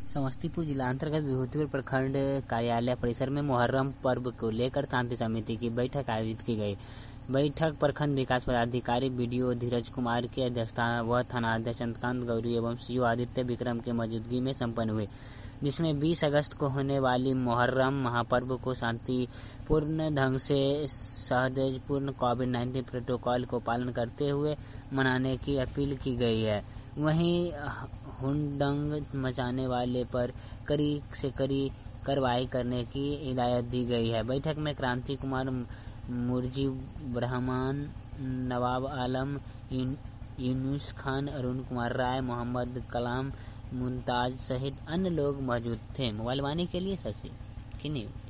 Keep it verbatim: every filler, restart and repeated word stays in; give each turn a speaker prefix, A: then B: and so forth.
A: समस्तीपुर जिला अंतर्गत विभूतिपुर प्रखंड कार्यालय परिसर में मुहर्रम पर्व को लेकर शांति समिति की बैठक आयोजित की गई। बैठक प्रखंड विकास पदाधिकारी बीडीओ धीरज कुमार की अध्यक्षता व थानाध्यक्ष चंद्रकांत गौरी एवं सीओ आदित्य विक्रम के मौजूदगी में संपन्न हुए, जिसमें बीस अगस्त को होने वाली मुहर्रम महापर्व को शांतिपूर्ण ढंग से सौहार्दपूर्ण कोविड नाइन्टीन प्रोटोकॉल को पालन करते हुए मनाने की अपील की गई है। वहीं हुड़दंग मचाने वाले पर कड़ी से कड़ी कार्रवाई करने की हिदायत दी गई है। बैठक में क्रांति कुमार, मुजीब रहमान, नवाब आलम, यूनुस खान, अरुण कुमार राय, मोहम्मद कलाम, मुमताज सहित अन्य लोग मौजूद थे। मोबाइल वाणी के लिए शशि की न्यूज।